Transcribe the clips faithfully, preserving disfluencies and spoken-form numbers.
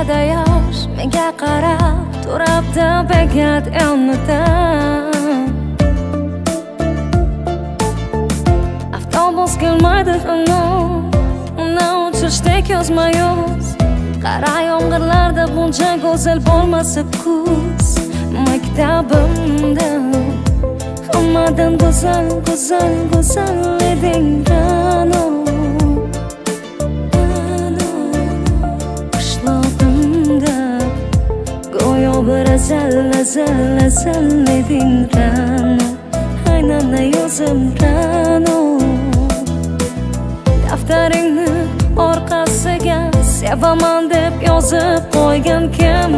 ko'zlarda yosh menga qarab turibdi bekat yonida. Avtobus kelmaydi hanuz, uni uchirishda ko'zma-ko'z. Qara yomg'irlarda buncha go'zal bo'lmasa kuz. Maktabimda hammadan go'zal, go'zal, go'zal eding Ra'no. Qishlog'imda go'yo bir azal, azal, azal eding Ra'no. Aynamda yozim Ra'no. Daftaringni orqasiga sevaman deb yozib qo'ygan kim?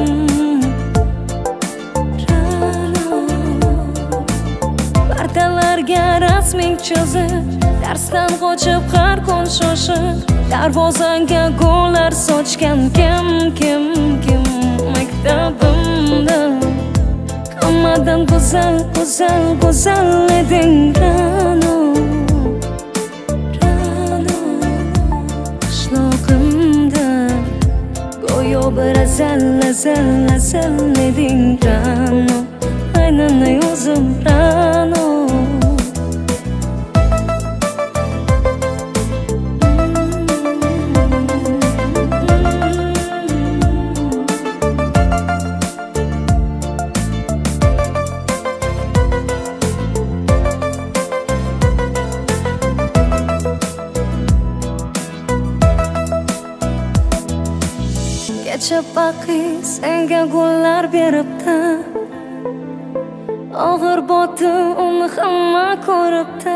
Partalarga rasming chizib, darsdan qochib har kun shoshib, darvozangga gullar sochgan kim, kim, kim? Maktabimda hammadan go'zal, go'zal, go'zal eding Ra'no. Bir azal, azal, azal eding Ra'no. Aynamda yozim Ra'no. Kecha baqi senga gullar beribdi, og'ir botdi uni hamma ko'ribdi.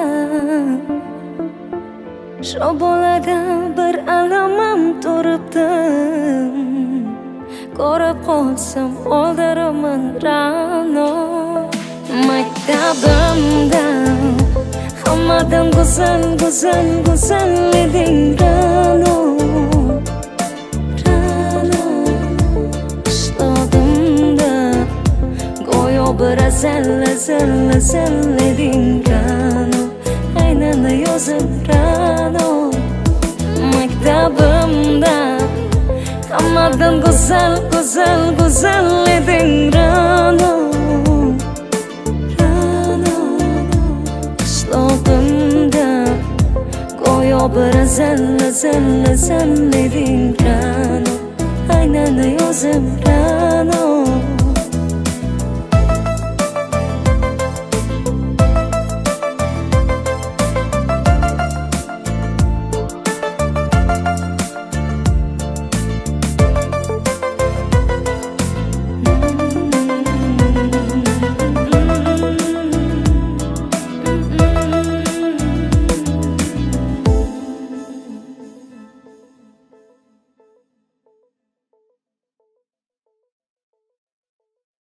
Shu bolada bir alamam turibdi, ko'rib qolsam o'ldiraman Ra'no. Maktabimda hammadan go'zal, go'zal, go'zal eding Ra'no. Bir azal, azal, azal eding Ra'no. Aynamda yozim Ra'no. Maktabimda hammadan go'zal, go'zal, go'zal eding Ra'no. Ra'no. Qishlog'imda go'yo bir azal, azal, azal eding Ra'no. Aynamda yozim Ra'no.